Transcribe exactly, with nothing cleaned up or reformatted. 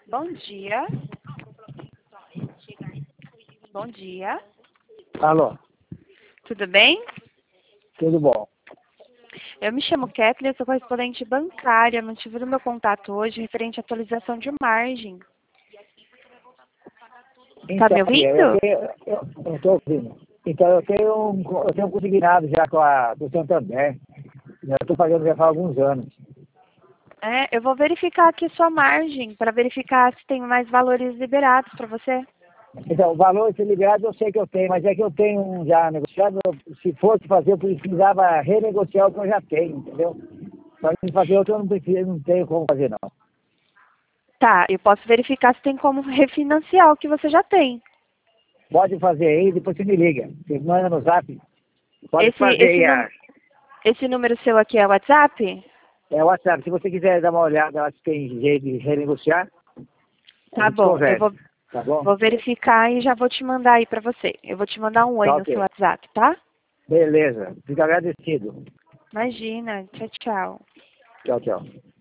Bom dia. Bom dia. Alô, Tudo bem? tudo bom? Eu me chamo Kathleen, eu sou correspondente bancária. Não tive o meu contato hoje referente à atualização de margem. Tá me Então, ouvindo? eu tenho, eu estou ouvindo. Então, eu tenho um, eu tenho um consignado já com a do Santander. Eu estou pagando já faz alguns anos. É, eu vou verificar aqui sua margem para verificar se tem mais valores liberados para você. Então, o valor ser liberado eu sei que eu tenho, mas é que eu tenho um já negociado. eu- Se fosse fazer, eu precisava renegociar o que eu já tenho, entendeu? Para mim fazer outro, eu não preciso, não tenho como fazer, não. Tá, eu posso verificar se tem como refinanciar o que você já tem. Pode fazer aí, depois você me liga. Você manda no zap. Pode Esse, fazer esse, aí num- a, esse número seu aqui é o WhatsApp? é o WhatsApp. Se você quiser dar uma olhada lá se tem jeito de renegociar, a Tá gente bom, eu conversa. vou, Tá bom? vou verificar e já vou te mandar aí para você. Eu vou te mandar um oi Tá no seu ok. WhatsApp, tá? Beleza. Fico agradecido. Imagina. Tchau, tchau. Tchau, tchau.